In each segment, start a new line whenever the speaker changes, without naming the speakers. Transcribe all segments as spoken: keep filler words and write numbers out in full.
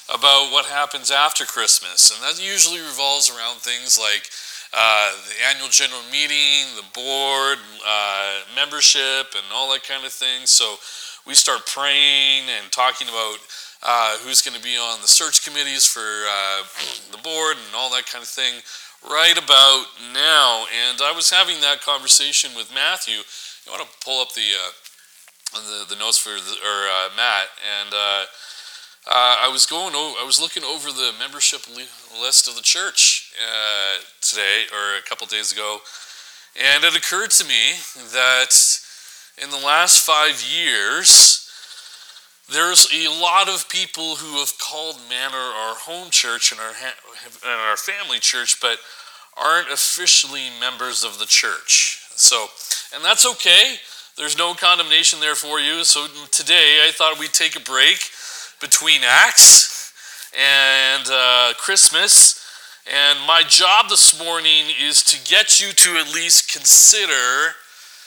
about what happens after Christmas. And that usually revolves around things like uh, the annual general meeting, the board, uh, membership, and all that kind of thing. So we start praying and talking about uh, who's going to be on the search committees for uh, the board and all that kind of thing right about now. And I was having that conversation with Matthew. You want to pull up the uh, the, the notes for the, or uh, Matt, and uh, uh, I was going over, I was looking over the membership li- list of the church uh, today or a couple days ago, and it occurred to me that in the last five years, there's a lot of people who have called Manor our home church and our ha- and our family church, but aren't officially members of the church. So, and that's okay. There's no condemnation there for you. So today I thought we'd take a break between Acts and uh, Christmas. And my job this morning is to get you to at least consider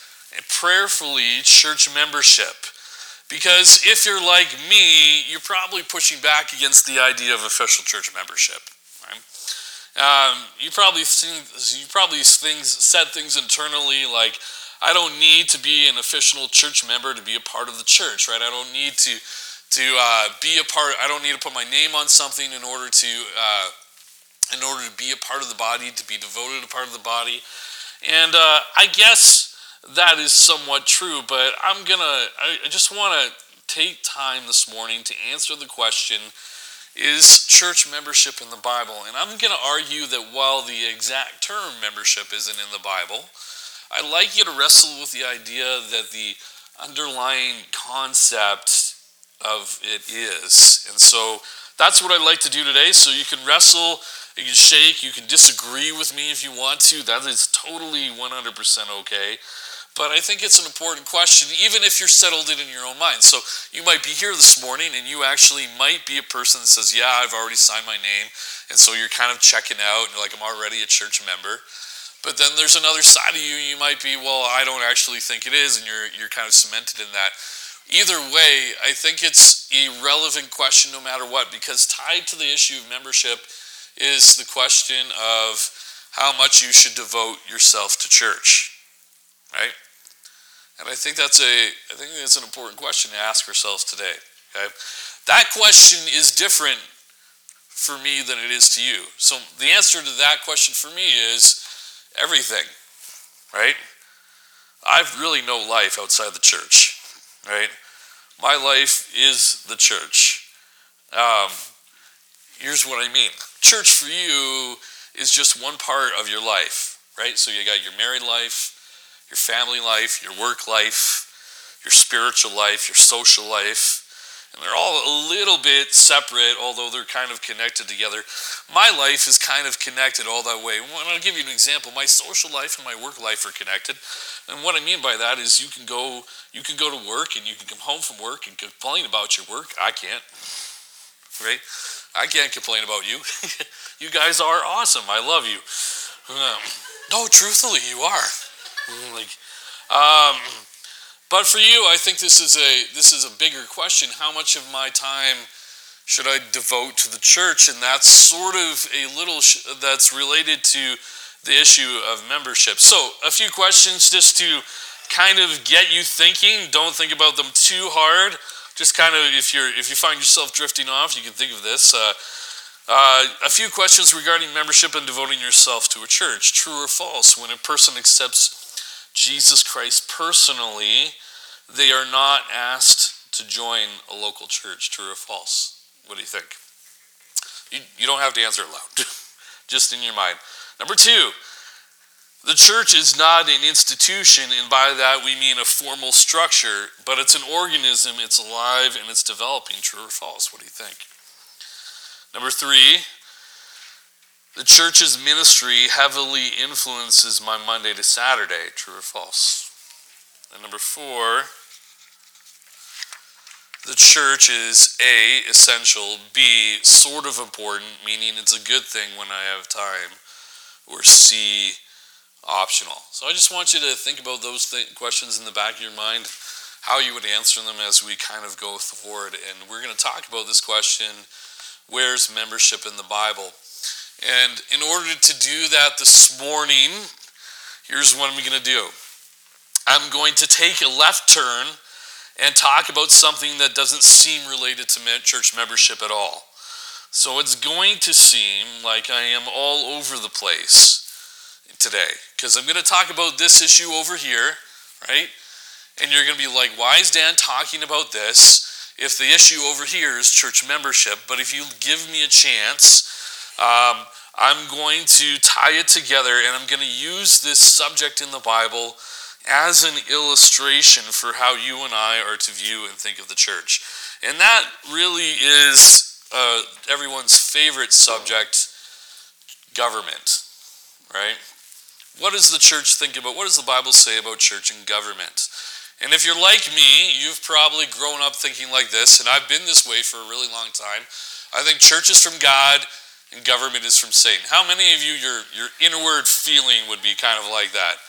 prayerfully church membership. Because if you're like me, you're probably pushing back against the idea of official church membership. Right? Um, you probably seen, you probably things, said things internally like, I don't need to be an official church member to be a part of the church, right? I don't need to to uh, be a part. I don't need to put my name on something in order to uh, in order to be a part of the body, to be devoted to part of the body. And uh, I guess that is somewhat true, but I'm gonna. I, I just want to take time this morning to answer the question: is church membership in the Bible? And I'm gonna argue that while the exact term membership isn't in the Bible, I'd like you to wrestle with the idea that the underlying concept of it is. And so that's what I'd like to do today. So you can wrestle, you can shake, you can disagree with me if you want to. That is totally one hundred percent okay. But I think it's an important question, even if you're settled it in your own mind. So you might be here this morning and you actually might be a person that says, yeah, I've already signed my name. And so you're kind of checking out and you're like, I'm already a church member. But then there's another side of you, you might be, well, I don't actually think it is, and you're you're kind of cemented in that. Either way, I think it's a relevant question no matter what, because tied to the issue of membership is the question of how much you should devote yourself to church, right? And I think that's a I think that's an important question to ask ourselves today. Okay? That question is different for me than it is to you. So the answer to that question for me is everything, right? I've really no life outside the church, right? My life is the church. Um, here's what I mean. Church for you is just one part of your life, right? So you got your married life, your family life, your work life, your spiritual life, your social life. And they're all a little bit separate, although they're kind of connected together. My life is kind of connected all that way. And I'll give you an example. My social life and my work life are connected. And what I mean by that is you can go you can go to work and you can come home from work and complain about your work. I can't. Right? I can't complain about you. You guys are awesome. I love you. Um, no, truthfully, you are. Like, um... But for you, I think this is a this is a bigger question. How much of my time should I devote to the church? And that's sort of a little sh- that's related to the issue of membership. So a few questions just to kind of get you thinking. Don't think about them too hard. Just kind of if you're if you find yourself drifting off, you can think of this. Uh, uh, a few questions regarding membership and devoting yourself to a church. True or false? When a person accepts Jesus Christ personally, they are not asked to join a local church. True or false? What do you think? You, you don't have to answer it loud. Just in your mind. Number two, the church is not an institution, and by that we mean a formal structure, but it's an organism, it's alive, and it's developing. True or false? What do you think? Number three, the church's ministry heavily influences my Monday to Saturday. True or false? And number four, the church is A, essential, B, sort of important, meaning it's a good thing when I have time, or C, optional. So I just want you to think about those th- questions in the back of your mind, how you would answer them as we kind of go forward. And we're going to talk about this question where's membership in the Bible? And in order to do that this morning, here's what I'm going to do. I'm going to take a left turn and talk about something that doesn't seem related to church membership at all. So it's going to seem like I am all over the place today, because I'm going to talk about this issue over here, right? And you're going to be like, why is Dan talking about this if the issue over here is church membership? But if you give me a chance, um, I'm going to tie it together, and I'm going to use this subject in the Bible as an illustration for how you and I are to view and think of the church. And that really is uh, everyone's favorite subject, government, right? What does the church think about? What does the Bible say about church and government? And if you're like me, you've probably grown up thinking like this, and I've been this way for a really long time. I think church is from God and government is from Satan. How many of you, your, your inward feeling would be kind of like that?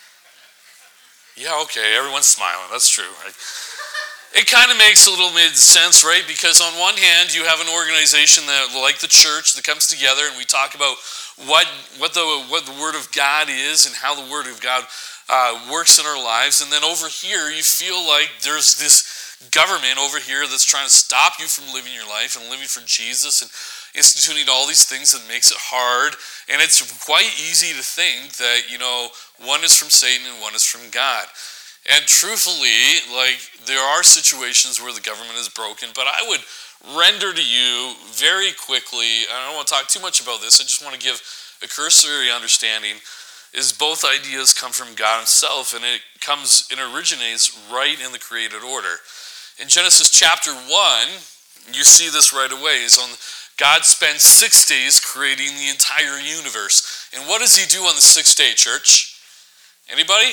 Yeah, okay, everyone's smiling. That's true, right? It kind of makes a little bit of sense, right? Because on one hand, you have an organization that, like the church, that comes together and we talk about what what the what the Word of God is and how the Word of God uh, works in our lives. And then over here, you feel like there's this government over here that's trying to stop you from living your life and living for Jesus and instituting all these things that makes it hard. And it's quite easy to think that, you know, one is from Satan and one is from God. And truthfully, like, there are situations where the government is broken, but I would render to you very quickly, I don't want to talk too much about this, I just want to give a cursory understanding, is both ideas come from God himself, and it comes, it originates right in the created order. In Genesis chapter one, you see this right away, is on God spends six days creating the entire universe. And what does he do on the sixth day, church? Anybody?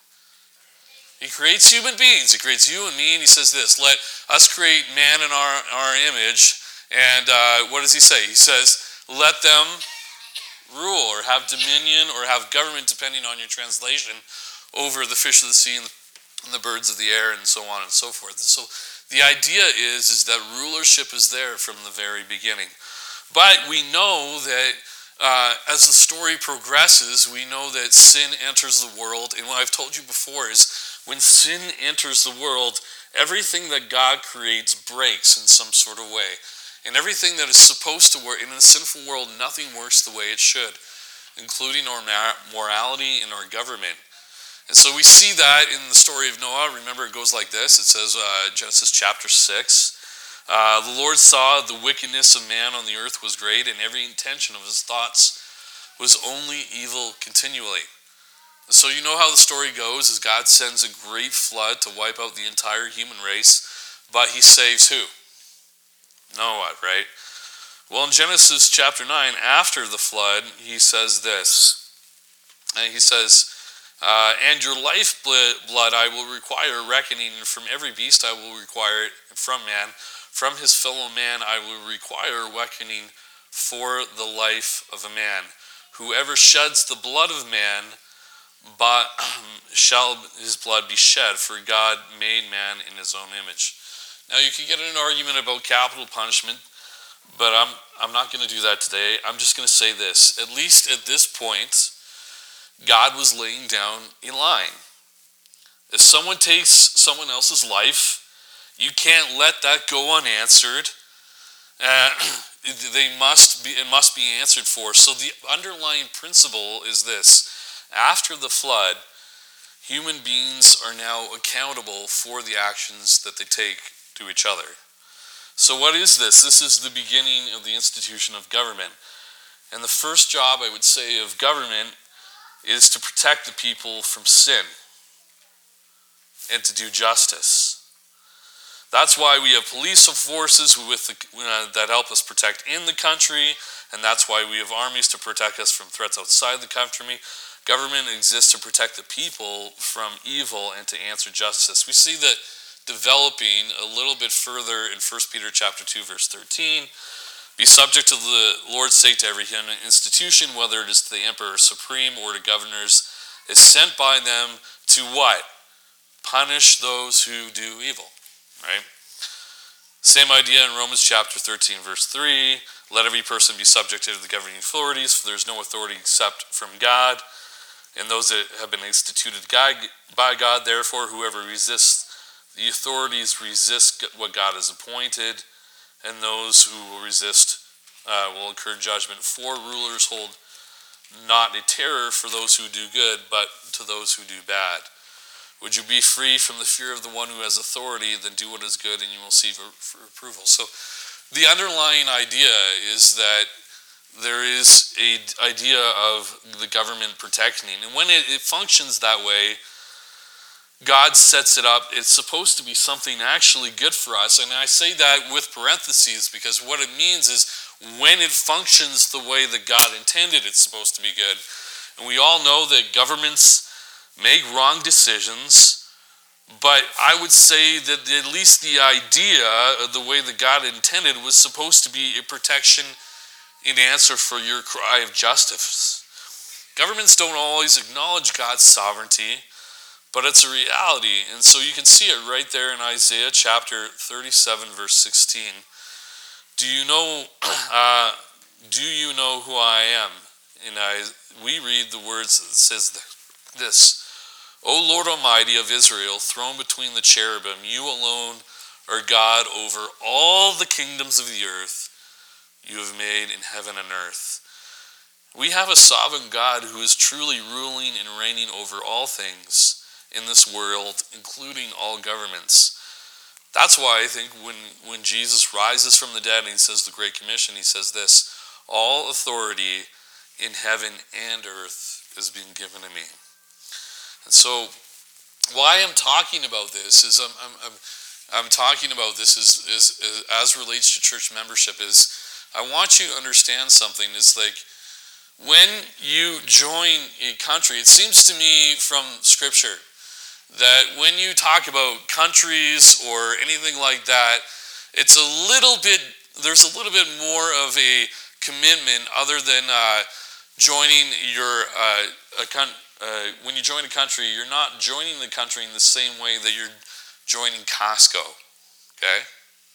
He creates human beings. He creates you and me, and he says this, let us create man in our, our image. And uh, what does he say? He says, let them rule or have dominion or have government, depending on your translation, over the fish of the sea and the birds of the air and so on and so forth. And so the idea is, is that rulership is there from the very beginning. But we know that uh, as the story progresses, we know that sin enters the world. And what I've told you before is when sin enters the world, everything that God creates breaks in some sort of way. And everything that is supposed to work in a sinful world, nothing works the way it should, including our morality and our government. And so we see that in the story of Noah. Remember, it goes like this. It says, uh, Genesis chapter six, uh, the Lord saw the wickedness of man on the earth was great, and every intention of his thoughts was only evil continually. And so you know how the story goes, is God sends a great flood to wipe out the entire human race, but he saves who? Noah, right? Well, in Genesis chapter nine, after the flood, he says this. And he says, Uh, and your lifeblood I will require reckoning, and from every beast I will require it from man. From his fellow man I will require reckoning for the life of a man. Whoever sheds the blood of man, but shall his blood be shed, for God made man in his own image. Now you can get in an argument about capital punishment, but I'm I'm not going to do that today. I'm just going to say this. At least at this point, God was laying down a line. If someone takes someone else's life, you can't let that go unanswered. Uh, they must be, it must be answered for. So the underlying principle is this. After the flood, human beings are now accountable for the actions that they take to each other. So what is this? This is the beginning of the institution of government. And the first job, I would say, of government is to protect the people from sin and to do justice. That's why we have police forces with the, uh, that help us protect in the country, and that's why we have armies to protect us from threats outside the country. Government exists to protect the people from evil and to answer justice. We see that developing a little bit further in First Peter chapter two, verse thirteen. Be subject to the Lord's sake to every human institution, whether it is to the emperor supreme or to governors, is sent by them to what? Punish those who do evil, right? Same idea in Romans chapter thirteen, verse three. Let every person be subject to the governing authorities, for there is no authority except from God, and those that have been instituted by God. Therefore, whoever resists the authorities resists what God has appointed, and those who will resist uh, will incur judgment. For rulers hold not a terror for those who do good, but to those who do bad. Would you be free from the fear of the one who has authority, then do what is good, and you will receive for approval. So the underlying idea is that there is a idea of the government protecting. And when it, it functions that way, God sets it up. It's supposed to be something actually good for us. And I say that with parentheses because what it means is when it functions the way that God intended, it's supposed to be good. And we all know that governments make wrong decisions, but I would say that at least the idea of the way that God intended was supposed to be a protection in answer for your cry of justice. Governments don't always acknowledge God's sovereignty, but it's a reality. And so you can see it right there in Isaiah chapter thirty-seven, verse sixteen. Do you know, uh, do you know who I am? And I, we read the words that says this. O Lord Almighty of Israel, thrown between the cherubim, you alone are God over all the kingdoms of the earth you have made in heaven and earth. We have a sovereign God who is truly ruling and reigning over all things in this world, including all governments. That's why I think when, when Jesus rises from the dead and he says the Great Commission, he says this, all authority in heaven and earth has been given to me. And so why I'm talking about this is I'm, I'm, I'm, I'm talking about this is, is, is as relates to church membership is I want you to understand something. It's like when you join a country, it seems to me from Scripture that when you talk about countries or anything like that, it's a little bit, there's a little bit more of a commitment other than uh, joining your, uh, a con- uh, when you join a country, you're not joining the country in the same way that you're joining Costco, okay?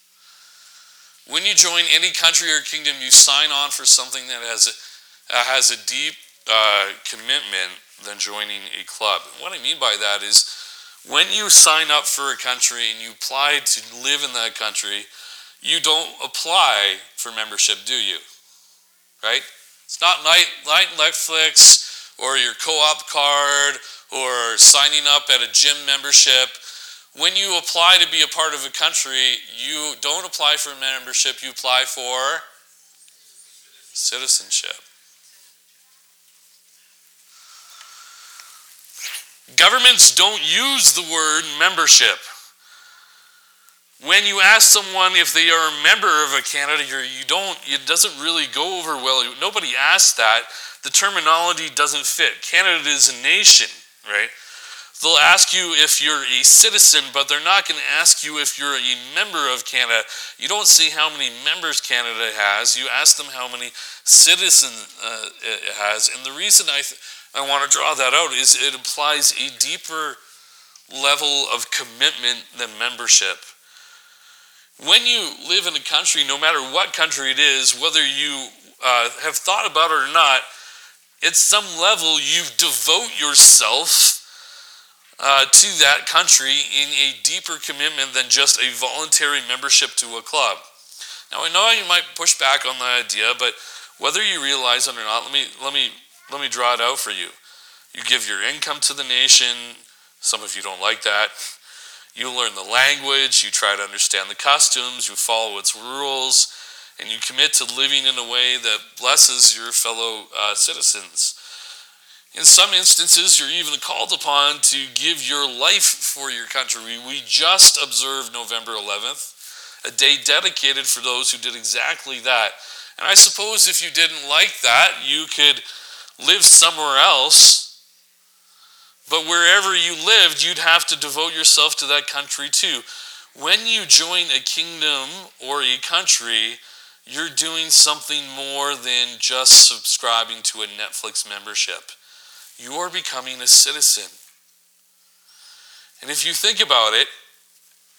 When you join any country or kingdom, you sign on for something that has a, uh, has a deep uh, commitment than joining a club. And what I mean by that is when you sign up for a country and you apply to live in that country, you don't apply for membership, do you? Right? It's not night, night Netflix or your co-op card or signing up at a gym membership. When you apply to be a part of a country, you don't apply for membership, you apply for citizenship. Governments don't use the word membership. When you ask someone if they are a member of a Canada, you don't, it doesn't really go over well. Nobody asks that. The terminology doesn't fit. Canada is a nation, right? They'll ask you if you're a citizen, but they're not going to ask you if you're a member of Canada. You don't see how many members Canada has. You ask them how many citizens uh, it has. And the reason I, th- I want to draw that out is it implies a deeper level of commitment than membership. When you live in a country, no matter what country it is, whether you uh, have thought about it or not, at some level you devote yourself Uh, to that country in a deeper commitment than just a voluntary membership to a club. Now I know you might push back on the idea, but whether you realize it or not, let me let me let me draw it out for you. You give your income to the nation. Some of you don't like that. You learn the language. You try to understand the customs. You follow its rules, and you commit to living in a way that blesses your fellow uh, citizens. In some instances, you're even called upon to give your life for your country. We just observed November eleventh, a day dedicated for those who did exactly that. And I suppose if you didn't like that, you could live somewhere else. But wherever you lived, you'd have to devote yourself to that country too. When you join a kingdom or a country, you're doing something more than just subscribing to a Netflix membership. You are becoming a citizen. And if you think about it,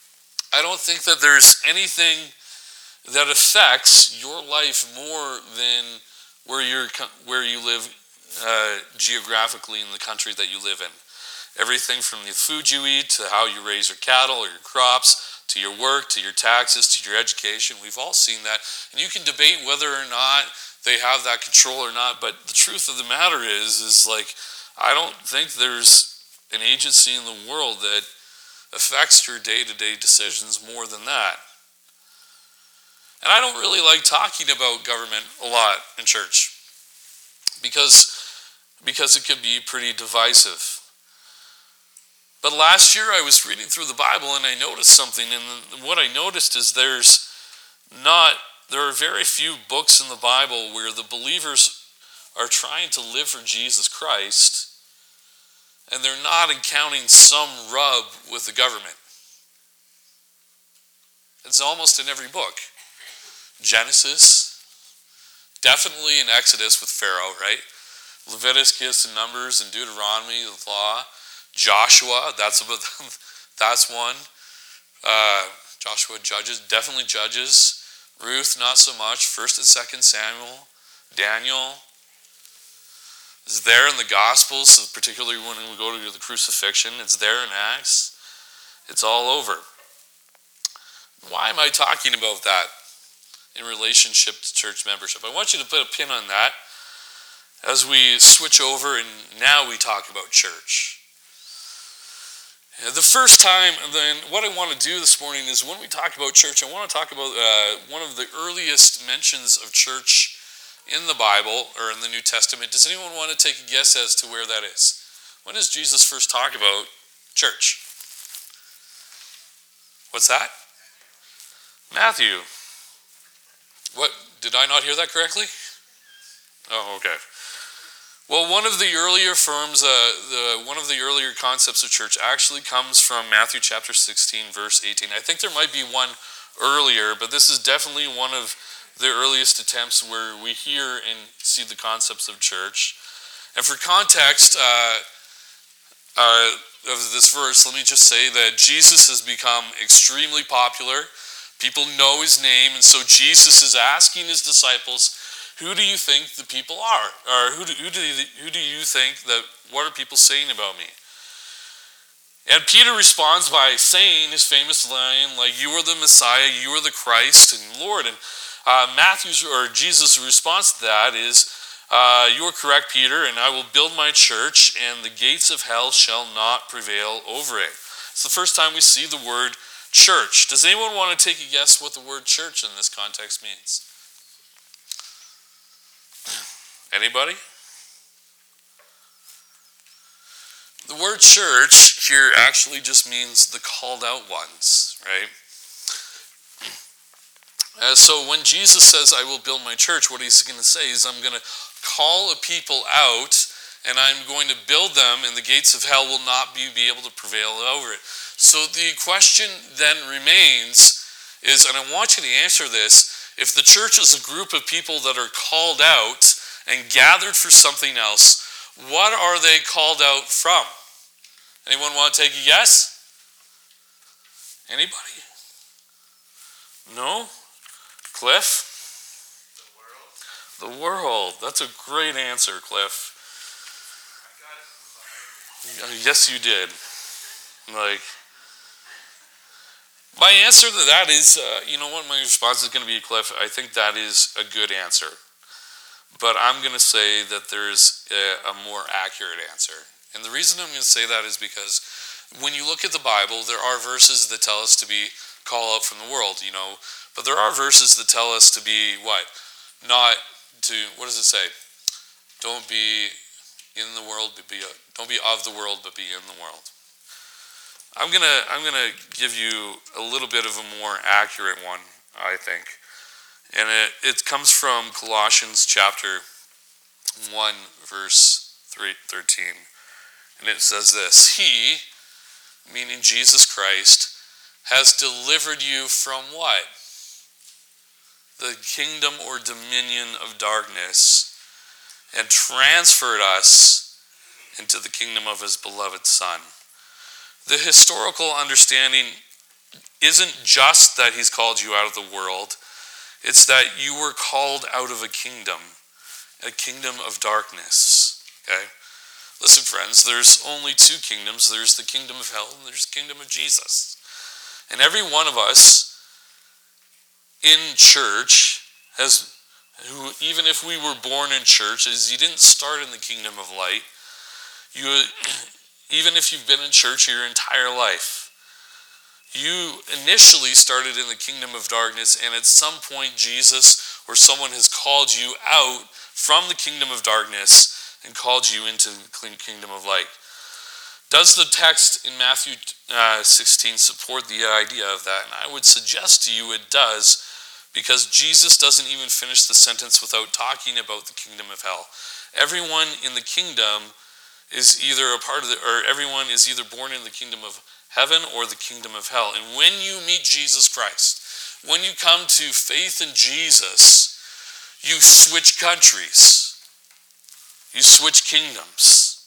I don't think that there's anything that affects your life more than where you're where you live uh, geographically in the country that you live in. Everything from the food you eat to how you raise your cattle or your crops to your work to your taxes to your education. We've all seen that, and you can debate whether or not they have that control or not. But the truth of the matter is, is like I don't think there's an agency in the world that affects your day-to-day decisions more than that. And I don't really like talking about government a lot in church because, because it can be pretty divisive. But last year I was reading through the Bible and I noticed something, and what I noticed is there's not, there are very few books in the Bible where the believers are trying to live for Jesus Christ and they're not encountering some rub with the government. It's almost in every book. Genesis, definitely in Exodus with Pharaoh, right? Leviticus and Numbers and Deuteronomy, the law. Joshua, that's about that's one. Uh, Joshua, Judges, definitely Judges. Ruth, not so much. First and Second Samuel. Daniel is there in the Gospels, particularly when we go to the crucifixion. It's there in Acts. It's all over. Why am I talking about that in relationship to church membership? I want you to put a pin on that as we switch over and now we talk about church. The first time, then, what I want to do this morning is when we talk about church, I want to talk about uh, one of the earliest mentions of church in the Bible or in the New Testament. Does anyone want to take a guess as to where that is? When does Jesus first talk about church? What's that? Matthew. What? Did I not hear that correctly? Oh, okay. Well, one of the earlier firms, uh, the, one of the earlier concepts of church actually comes from Matthew chapter sixteen, verse eighteen. I think there might be one earlier, but this is definitely one of the earliest attempts where we hear and see the concepts of church. And for context uh, uh, of this verse, let me just say that Jesus has become extremely popular. People know his name, and so Jesus is asking his disciples, who do you think the people are? Or who do, who do, you, who do you think that, what are people saying about me? And Peter responds by saying his famous line, like, you are the Messiah, you are the Christ and Lord. And uh, Matthew's, or Jesus' response to that is, uh, you are correct, Peter, and I will build my church, and the gates of hell shall not prevail over it. It's the first time we see the word church. Does anyone want to take a guess what the word church in this context means? Anybody? The word church here actually just means the called out ones, right? Uh, so when Jesus says, I will build my church, what he's going to say is, I'm going to call a people out, and I'm going to build them, and the gates of hell will not be, be able to prevail over it. So the question then remains is, and I want you to answer this, if the church is a group of people that are called out and gathered for something else, what are they called out from? Anyone want to take a guess? Anybody? No? Cliff? The world. The world. That's a great answer, Cliff. I got it. Yes, you did. Like, my answer to that is, uh, you know what, my response is going to be, Cliff, I think that is a good answer. But I'm going to say that there's a, a more accurate answer. And the reason I'm going to say that is because when you look at the Bible, there are verses that tell us to be called out from the world, you know. But there are verses that tell us to be what? Not to, what does it say? Don't be in the world, but be, don't be of the world, but be in the world. I'm gonna I'm gonna give you a little bit of a more accurate one, I think, and it, it comes from Colossians chapter one, verse three, thirteen, and it says this: He, meaning Jesus Christ, has delivered you from what? The kingdom or dominion of darkness, and transferred us into the kingdom of his beloved Son. The historical understanding isn't just that he's called you out of the world. It's that you were called out of a kingdom, a kingdom of darkness. Okay? Listen, friends, there's only two kingdoms. There's the kingdom of hell and there's the kingdom of Jesus. And every one of us in church has, who, even if we were born in church, is you didn't start in the kingdom of light. You, even if you've been in church your entire life, you initially started in the kingdom of darkness, and at some point Jesus or someone has called you out from the kingdom of darkness and called you into the kingdom of light. Does the text in Matthew uh, sixteen support the idea of that? And I would suggest to you it does, because Jesus doesn't even finish the sentence without talking about the kingdom of hell. Everyone in the kingdom is either a part of the, or everyone is either born in the kingdom of heaven or the kingdom of hell. And when you meet Jesus Christ, when you come to faith in Jesus, you switch countries. You switch kingdoms.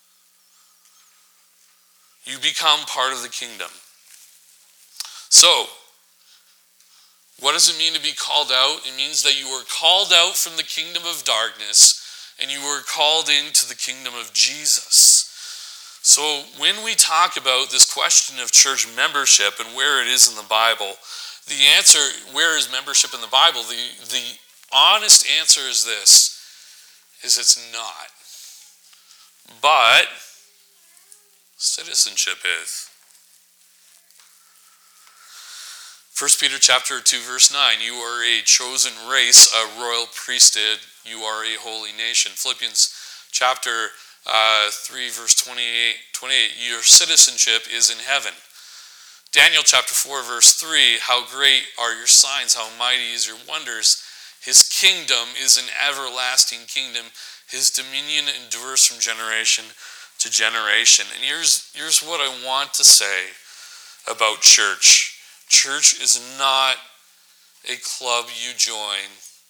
You become part of the kingdom. So, what does it mean to be called out? It means that you were called out from the kingdom of darkness and you were called into the kingdom of Jesus. So when we talk about this question of church membership and where it is in the Bible, the answer, where is membership in the Bible? The, the honest answer is this, is it's not. But citizenship is. First Peter chapter two, verse nine, you are a chosen race, a royal priesthood, you are a holy nation. Philippians chapter uh, three, verse twenty-eight, twenty-eight, your citizenship is in heaven. Daniel chapter four, verse three, how great are your signs, how mighty is your wonders. His kingdom is an everlasting kingdom. His dominion endures from generation to generation. And here's, here's what I want to say about church. Church is not a club you join.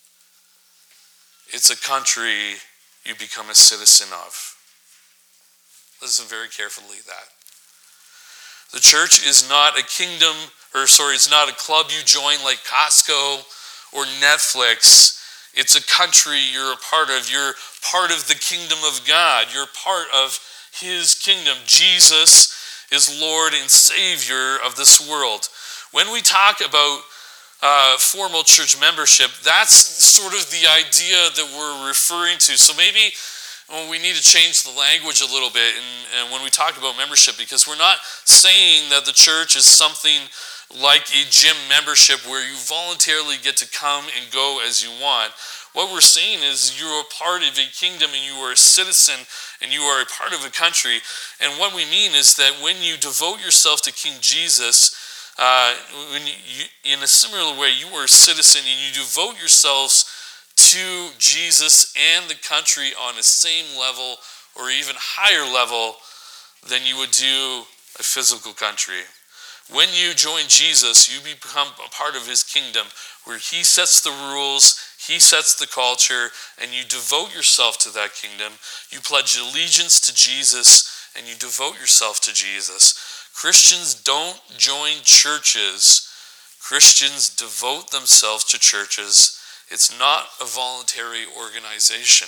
It's a country you become a citizen of. Listen very carefully to that. The church is not a kingdom, or sorry, it's not a club you join like Costco or Netflix. It's a country you're a part of. You're part of the kingdom of God. You're part of His kingdom. Jesus is Lord and Savior of this world. When we talk about uh, formal church membership, that's sort of the idea that we're referring to. So maybe well, we need to change the language a little bit and, and when we talk about membership, because we're not saying that the church is something like a gym membership where you voluntarily get to come and go as you want. What we're saying is you're a part of a kingdom and you are a citizen and you are a part of a country. And what we mean is that when you devote yourself to King Jesus, Uh, when you, you, in a similar way, you are a citizen and you devote yourselves to Jesus and the country on the same level or even higher level than you would do a physical country. When you join Jesus, you become a part of His kingdom where He sets the rules, He sets the culture, and you devote yourself to that kingdom. You pledge allegiance to Jesus and you devote yourself to Jesus. Christians don't join churches. Christians devote themselves to churches. It's not a voluntary organization.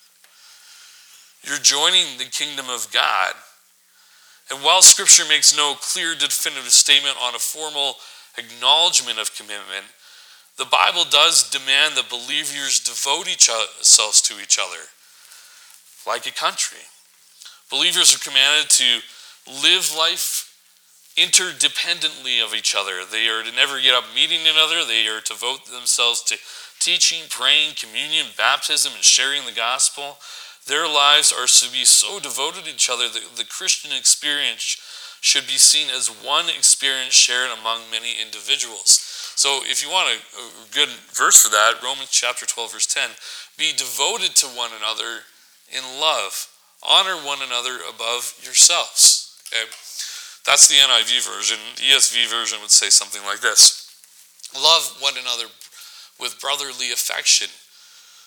You're joining the kingdom of God. And while Scripture makes no clear, definitive statement on a formal acknowledgement of commitment, the Bible does demand that believers devote each themselves to each other, like a country. Believers are commanded to live life interdependently of each other. They are to never get up meeting another. They are to devote themselves to teaching, praying, communion, baptism, and sharing the gospel. Their lives are to be so devoted to each other that the Christian experience should be seen as one experience shared among many individuals. So if you want a, a good verse for that, Romans chapter twelve, verse ten, be devoted to one another in love. Honor one another above yourselves. Okay? That's the N I V version. The E S V version would say something like this. Love one another with brotherly affection.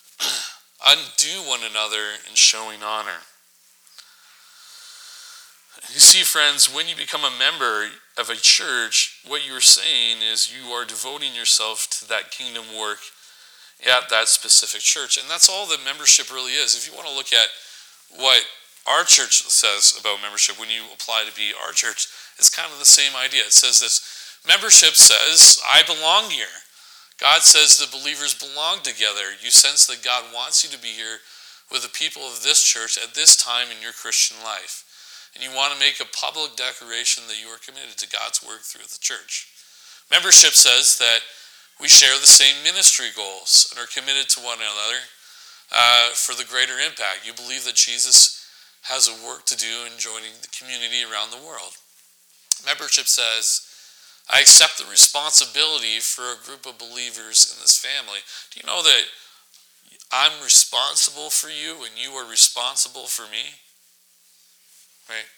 Undo one another in showing honor. You see, friends, when you become a member of a church, what you're saying is you are devoting yourself to that kingdom work at that specific church. And that's all that membership really is. If you want to look at what our church says about membership, when you apply to be our church, it's kind of the same idea. It says this: membership says, I belong here. God says the believers belong together. You sense that God wants you to be here with the people of this church at this time in your Christian life. And you want to make a public declaration that you are committed to God's work through the church. Membership says that we share the same ministry goals and are committed to one another uh, for the greater impact. You believe that Jesus has a work to do in joining the community around the world. Membership says, I accept the responsibility for a group of believers in this family. Do you know that I'm responsible for you and you are responsible for me? Right?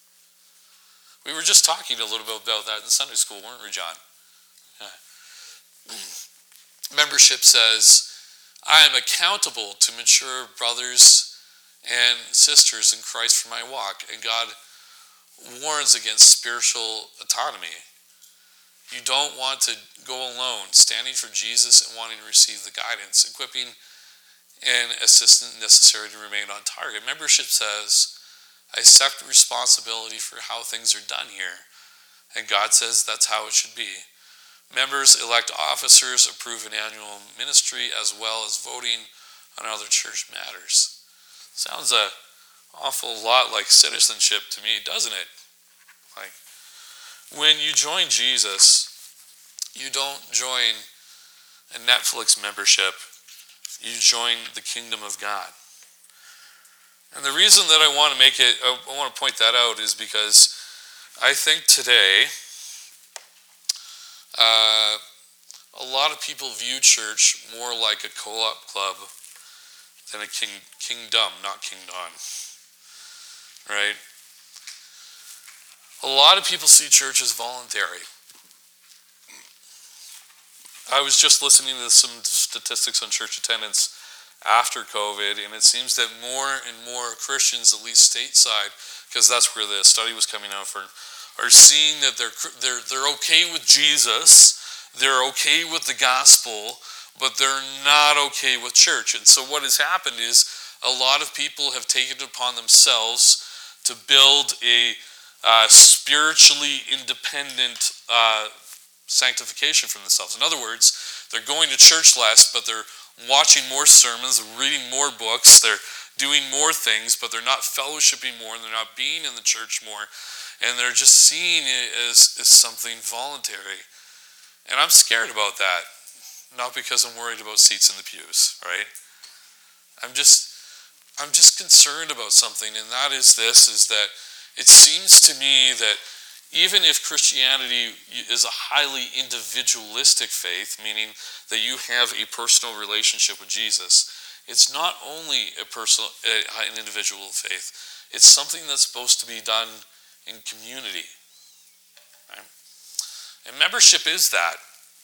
We were just talking a little bit about that in Sunday school, weren't we, John? Yeah. Membership says, I am accountable to mature brothers and sisters in Christ for my walk, and God warns against spiritual autonomy. You don't want to go alone, standing for Jesus and wanting to receive the guidance, equipping, and assistance necessary to remain on target. Membership says, I accept responsibility for how things are done here, and God says that's how it should be. Members elect officers, approve an annual ministry, as well as voting on other church matters. Sounds an awful lot like citizenship to me, doesn't it? Like, when you join Jesus, you don't join a Netflix membership. You join the kingdom of God. And the reason that I want to make it, I want to point that out is because I think today, uh, a lot of people view church more like a co-op club than a king, kingdom, not kingdom. Right? A lot of people see church as voluntary. I was just listening to some statistics on church attendance after COVID, and it seems that more and more Christians, at least stateside, because that's where the study was coming out from, are seeing that they're they're they're okay with Jesus, they're okay with the gospel, but they're not okay with church. And so what has happened is a lot of people have taken it upon themselves to build a uh, spiritually independent uh, sanctification for themselves. In other words, they're going to church less, but they're watching more sermons, reading more books, they're doing more things, but they're not fellowshipping more, and they're not being in the church more, and they're just seeing it as, as something voluntary. And I'm scared about that, not because I'm worried about seats in the pews, right? I'm just, I'm just concerned about something, and that is this, is that it seems to me that even if Christianity is a highly individualistic faith, meaning that you have a personal relationship with Jesus, it's not only a personal, an individual faith. It's something that's supposed to be done in community. Right? And membership is that.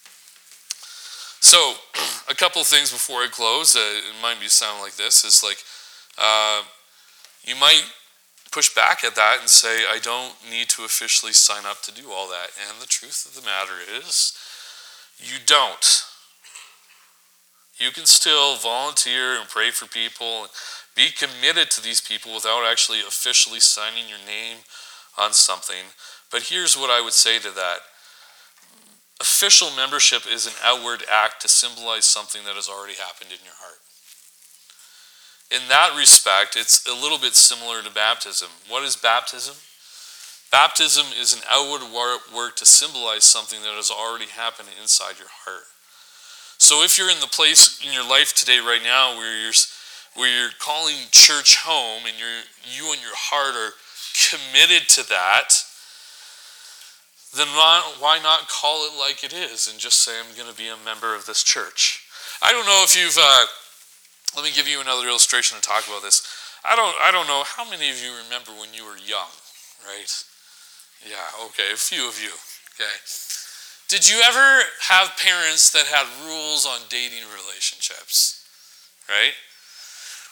So, a couple of things before I close. Uh, it might be sound like this. Is like, uh, you might push back at that and say, I don't need to officially sign up to do all that. And the truth of the matter is, you don't. You can still volunteer and pray for people and be committed to these people without actually officially signing your name on something. But here's what I would say to that. Official membership is an outward act to symbolize something that has already happened in your heart. In that respect, it's a little bit similar to baptism. What is baptism? Baptism is an outward work to symbolize something that has already happened inside your heart. So if you're in the place in your life today right now where you're, where you're calling church home and you're, you and your heart are committed to that, then why not call it like it is and just say, I'm going to be a member of this church? I don't know if you've... Uh, Let me give you another illustration to talk about this. I don't I don't know how many of you remember when you were young, right? Yeah, okay, a few of you, okay. Did you ever have parents that had rules on dating relationships, right?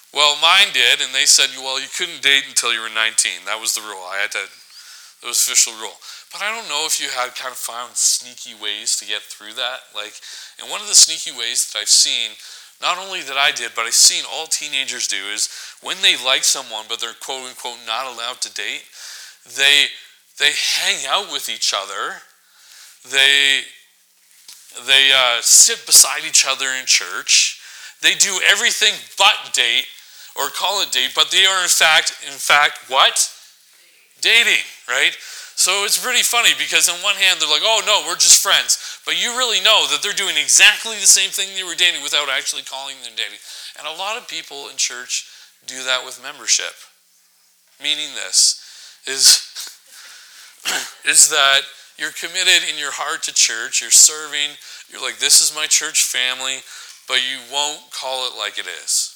Well, mine did, and they said, well, you couldn't date until you were nineteen. That was the rule. I had to, that was official rule. But I don't know if you had kind of found sneaky ways to get through that. Like, and one of the sneaky ways that I've seen, not only that I did, but I've seen all teenagers do, is when they like someone, but they're quote unquote not allowed to date, they they hang out with each other. They they uh, sit beside each other in church. They do everything but date, or call it date, but they are in fact, in fact, what? Dating, right? So it's pretty funny because on one hand they're like, oh no, we're just friends. But you really know that they're doing exactly the same thing they were dating without actually calling them dating. And a lot of people in church do that with membership. Meaning this is, is that you're committed in your heart to church, you're serving, you're like, this is my church family, but you won't call it like it is.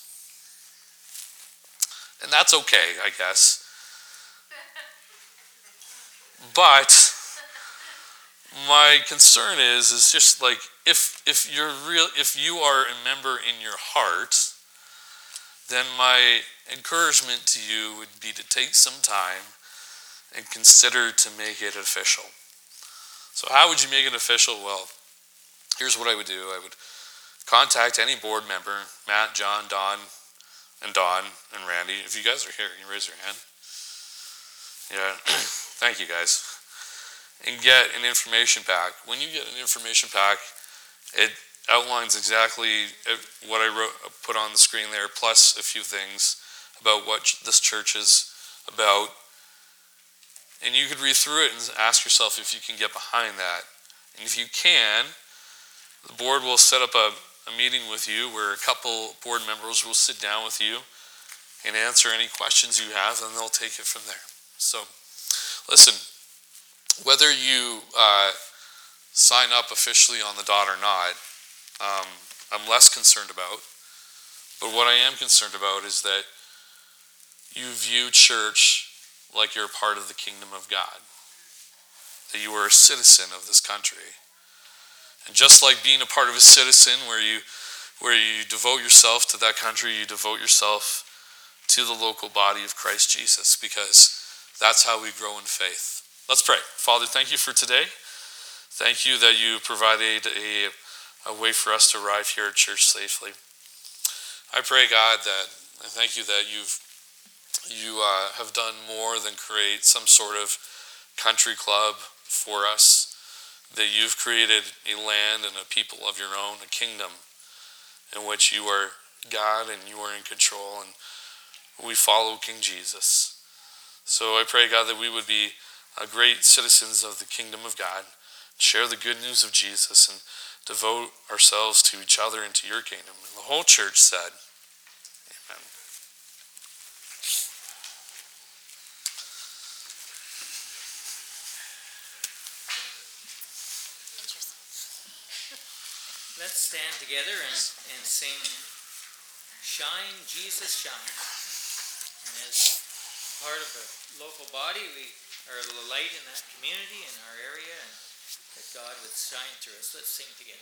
And that's okay, I guess. But my concern is, is just like if if you're real, if you are a member in your heart, then my encouragement to you would be to take some time and consider to make it official. So how would you make it official? Well, here's what I would do. I would contact any board member, Matt, John, Don, and Don, and Randy. If you guys are here, you can raise your hand. Yeah, thank you guys. And get an information pack. When you get an information pack, it outlines exactly what I wrote, put on the screen there, plus a few things about what this church is about. And you could read through it and ask yourself if you can get behind that. And if you can, the board will set up a, a meeting with you where a couple board members will sit down with you and answer any questions you have, and they'll take it from there. So, listen, whether you uh, sign up officially on the dot or not, um, I'm less concerned about. But what I am concerned about is that you view church like you're a part of the kingdom of God, that you are a citizen of this country. And just like being a part of a citizen where you where you devote yourself to that country, you devote yourself to the local body of Christ Jesus, because that's how we grow in faith. Let's pray. Father, thank you for today. Thank you that you provided a, a way for us to arrive here at church safely. I pray, God, that I thank you that you've you uh, have done more than create some sort of country club for us, that you've created a land and a people of your own, a kingdom in which you are God and you are in control, and we follow King Jesus. So I pray, God, that we would be uh, great citizens of the kingdom of God, share the good news of Jesus, and devote ourselves to each other and to your kingdom. And the whole church said, amen.
Let's stand together and, and sing Shine, Jesus, Shine. And as part of the local body, we are the light in that community, in our area, and that God would shine through us. Let's sing together.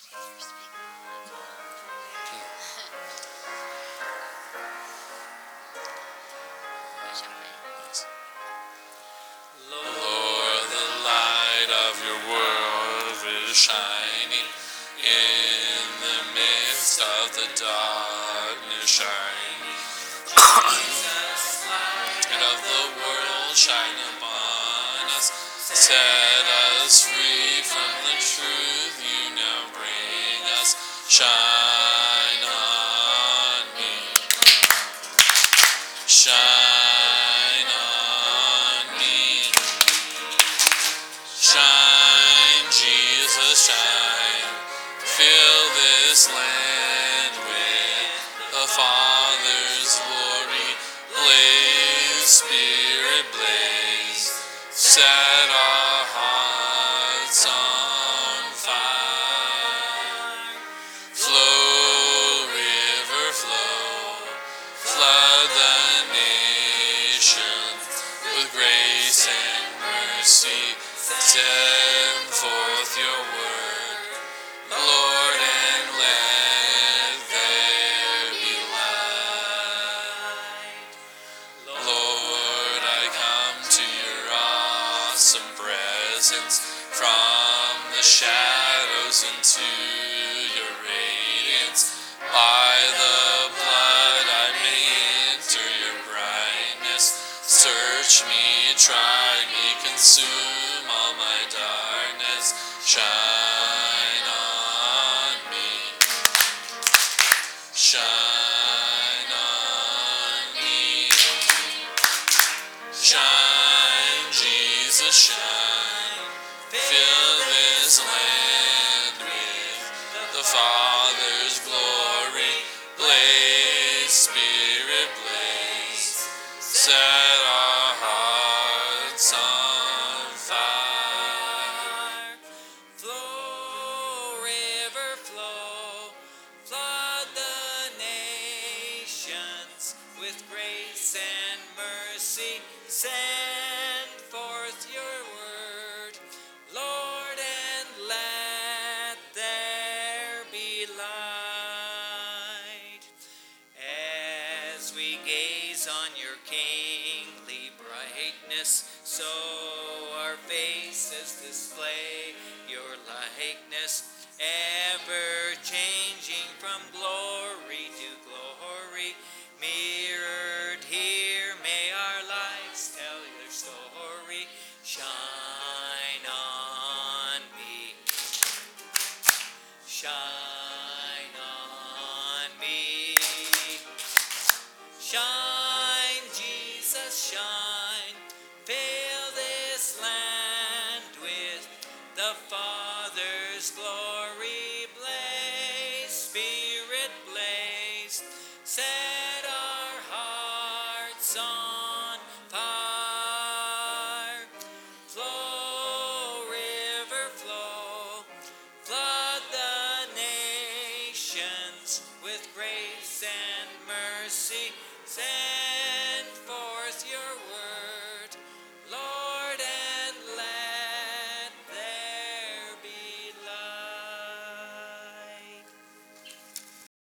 Lord, the light of your world is shining in the midst of the darkness, shining. Jesus, light of the world, shine upon us, set us free from the truth you now bring us. Shine on me, shine on me, shine, Jesus, shine. Fill this land with the Father's glory. Blaze, Spirit, blaze. Set our hearts on fire. Flow, river, flow. Flood the nations with grace and mercy. Send forth your word, Lord, and let there be light. try me, consume all my darkness. Shine on me. Shine on me. Shine, Jesus, shine. Fill this land with the Father's glory. Blaze, Spirit, blaze. Set our hearts on fire.
Flow, river, flow. Flood the nations with grace and mercy. Send forth your word, Lord, and let there be light. As we gaze on your kingly brightness, so our faces display your likeness, ever changing from glory to glory. Mirrored here, may our lives tell your story. Shine on me. Shine on me. Shine, Jesus, shine. Fill this land with the Father's glory. Blaze, Spirit, blaze. Set our hearts on fire. Flow, river, flow. Flood the nations with grace and mercy. Send